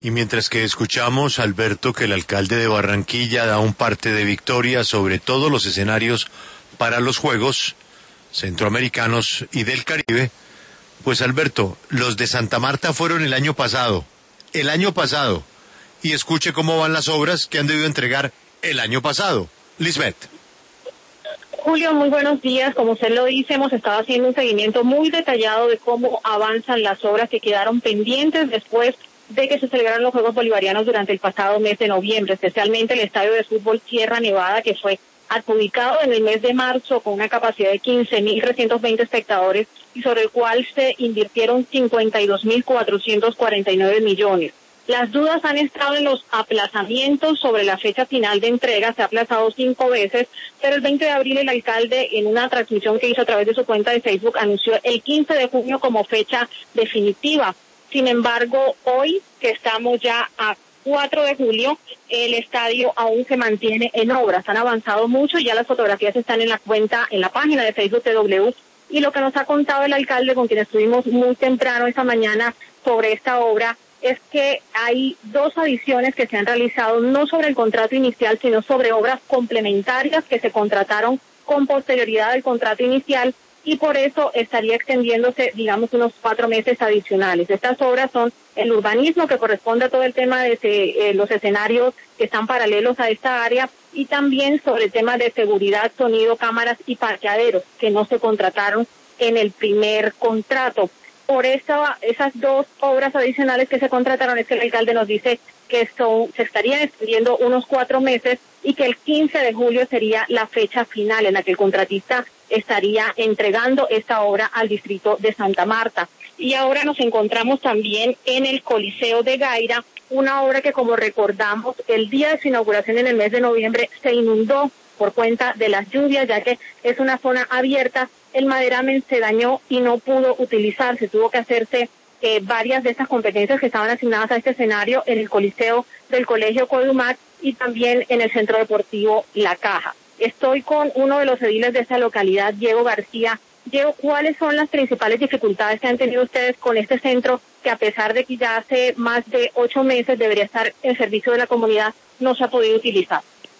Y mientras que escuchamos, Alberto, que el alcalde de Barranquilla da un parte de victoria sobre todos los escenarios para los Juegos Centroamericanos y del Caribe, pues Alberto, los de Santa Marta fueron el año pasado, y escuche cómo van las obras que han debido entregar el año pasado. Lisbeth. Julio, muy buenos días. Como usted lo dice, hemos estado haciendo un seguimiento muy detallado de cómo avanzan las obras que quedaron pendientes después de que se celebraron los Juegos Bolivarianos durante el pasado mes de noviembre, especialmente el estadio de fútbol Sierra Nevada, que fue adjudicado en el mes de marzo con una capacidad de 15.320 espectadores y sobre el cual se invirtieron 52.449 millones. Las dudas han estado en los aplazamientos sobre la fecha final de entrega, se ha aplazado 5 veces, pero el 20 de abril el alcalde, en una transmisión que hizo a través de su cuenta de Facebook, anunció el 15 de junio como fecha definitiva. Sin embargo, hoy, que estamos ya a 4 de julio, el estadio aún se mantiene en obras. Han avanzado mucho, ya las fotografías están en la página de Facebook de W, y lo que nos ha contado el alcalde, con quien estuvimos muy temprano esta mañana sobre esta obra, es que hay 2 adiciones que se han realizado, no sobre el contrato inicial, sino sobre obras complementarias que se contrataron con posterioridad al contrato inicial, y por eso estaría extendiéndose, digamos, unos 4 meses adicionales. Estas obras son el urbanismo, que corresponde a todo el tema de los escenarios que están paralelos a esta área, y también sobre el tema de seguridad, sonido, cámaras y parqueaderos, que no se contrataron en el primer contrato. Por esas 2 obras adicionales que se contrataron es que el alcalde nos dice que se estarían extendiendo unos 4 meses y que el 15 de julio sería la fecha final en la que el contratista estaría entregando esta obra al distrito de Santa Marta. Y ahora nos encontramos también en el Coliseo de Gaira, una obra que, como recordamos, el día de su inauguración en el mes de noviembre se inundó por cuenta de las lluvias, ya que es una zona abierta. El maderamen se dañó y no pudo utilizarse, tuvo que hacerse varias de estas competencias que estaban asignadas a este escenario en el Coliseo del Colegio Codumac y también en el Centro Deportivo La Caja. Estoy con uno de los ediles de esta localidad, Diego García. Diego, ¿cuáles son las principales dificultades que han tenido ustedes con este centro, que a pesar de que ya hace más de 8 meses debería estar en servicio de la comunidad, no se ha podido utilizar?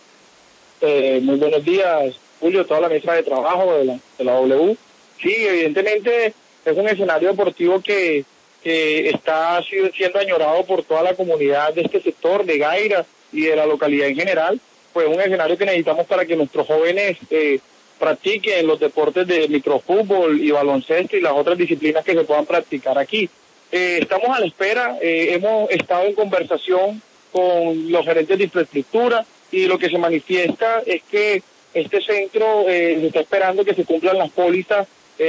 Muy buenos días, Julio, toda la mesa de trabajo de la W. Sí, evidentemente es un escenario deportivo que está siendo añorado por toda la comunidad de este sector, de Gaira y de la localidad en general. Pues un escenario que necesitamos para que nuestros jóvenes practiquen los deportes de microfútbol y baloncesto y las otras disciplinas que se puedan practicar aquí. Estamos a la espera, hemos estado en conversación con los gerentes de infraestructura, y lo que se manifiesta es que este centro se está esperando que se cumplan las pólizas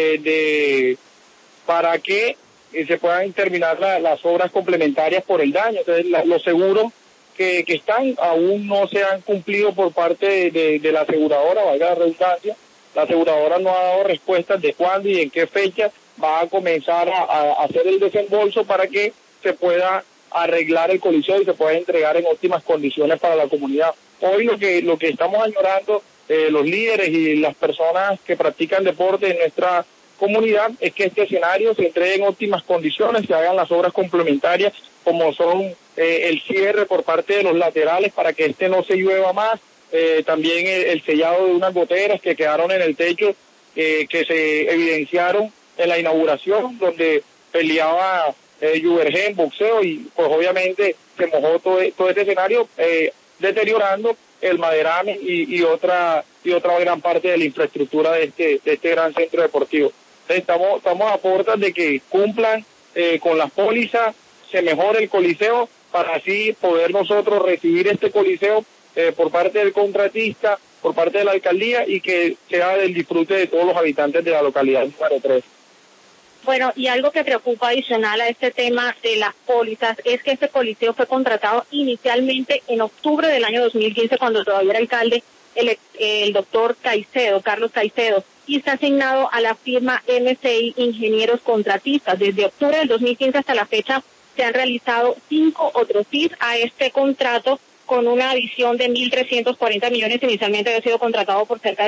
para que se puedan terminar las obras complementarias por el daño. Entonces, los seguros que están aún no se han cumplido por parte de la aseguradora, valga la redundancia. La aseguradora no ha dado respuestas de cuándo y en qué fecha va a comenzar a hacer el desembolso para que se pueda arreglar el coliseo y se pueda entregar en óptimas condiciones para la comunidad. Hoy lo que estamos añorando los líderes y las personas que practican deporte en nuestra comunidad es que este escenario se entregue en óptimas condiciones, se hagan las obras complementarias como son el cierre por parte de los laterales para que no se llueva más, también el sellado de unas goteras que quedaron en el techo que se evidenciaron en la inauguración donde peleaba Juvergen en boxeo, y pues obviamente se mojó todo este escenario, deteriorando el maderamen y otra gran parte de la infraestructura de este gran centro deportivo. Entonces, estamos a puertas de que cumplan con las pólizas, se mejore el coliseo para así poder nosotros recibir este coliseo por parte del contratista, por parte de la alcaldía, y que sea del disfrute de todos los habitantes de la localidad número 3. Bueno, y algo que preocupa adicional a este tema de las pólizas es que este coliseo fue contratado inicialmente en octubre del año 2015, cuando todavía era alcalde el doctor Caicedo, Carlos Caicedo, y está asignado a la firma MCI Ingenieros Contratistas. Desde octubre del 2015 hasta la fecha se han realizado 5 otros FIS a este contrato, con una adición de 1.340 millones. Inicialmente había sido contratado por cerca de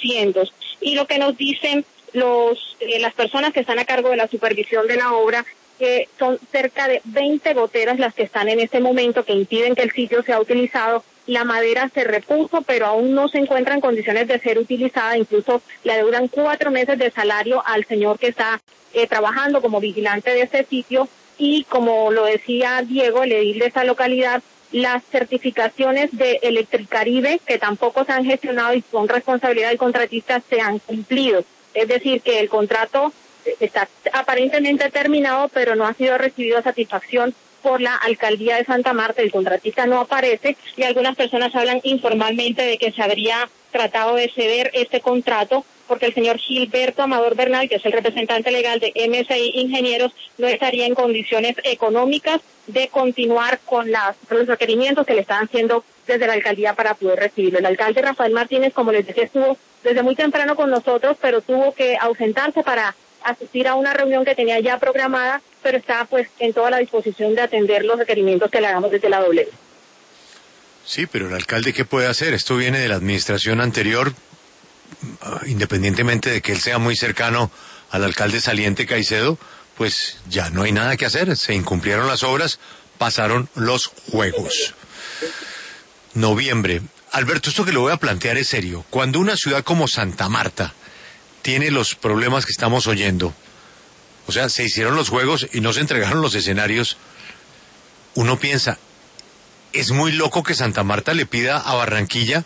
4.200. Y lo que nos dicen las personas que están a cargo de la supervisión de la obra que son cerca de 20 goteras las que están en este momento, que impiden que el sitio sea utilizado. La madera se repuso, pero aún no se encuentra en condiciones de ser utilizada. Incluso le deudan 4 meses de salario al señor que está trabajando como vigilante de este sitio. Y como lo decía Diego, el edil de esta localidad, las certificaciones de Electricaribe, que tampoco se han gestionado y son responsabilidad del contratista, se han cumplido. Es decir, que el contrato está aparentemente terminado, pero no ha sido recibido satisfacción por la alcaldía de Santa Marta. El contratista no aparece y algunas personas hablan informalmente de que se habría tratado de ceder este contrato porque el señor Gilberto Amador Bernal, que es el representante legal de MSI Ingenieros, no estaría en condiciones económicas de continuar con los requerimientos que le están haciendo desde la alcaldía para poder recibirlo. El alcalde Rafael Martínez, como les decía, estuvo desde muy temprano con nosotros, pero tuvo que ausentarse para asistir a una reunión que tenía ya programada, pero está pues en toda la disposición de atender los requerimientos que le hagamos desde la W. Sí, pero el alcalde, ¿qué puede hacer? Esto viene de la administración anterior, independientemente de que él sea muy cercano al alcalde saliente Caicedo, pues ya no hay nada que hacer, se incumplieron las obras, pasaron los juegos. Noviembre. Alberto, esto que le voy a plantear es serio. Cuando una ciudad como Santa Marta tiene los problemas que estamos oyendo, o sea, se hicieron los juegos y no se entregaron los escenarios, uno piensa, es muy loco que Santa Marta le pida a Barranquilla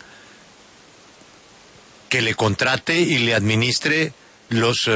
que le contrate y le administre los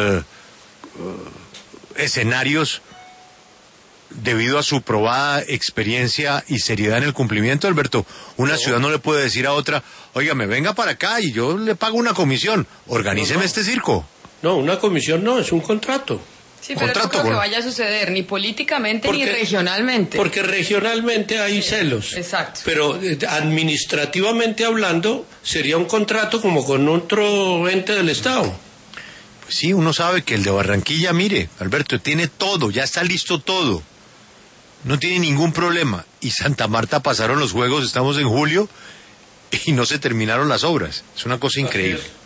escenarios debido a su probada experiencia y seriedad en el cumplimiento, Alberto. Una ciudad no le puede decir a otra, óigame, venga para acá y yo le pago una comisión, organíceme este circo. No, una comisión no, es un contrato. Sí, pero no creo que vaya a suceder ni políticamente ni regionalmente. Porque regionalmente hay celos. Exacto. Pero administrativamente hablando, sería un contrato como con otro ente del Estado. Pues sí, uno sabe que el de Barranquilla, mire, Alberto, tiene todo, ya está listo todo. No tiene ningún problema. Y Santa Marta pasaron los juegos, estamos en julio, y no se terminaron las obras. Es una cosa increíble.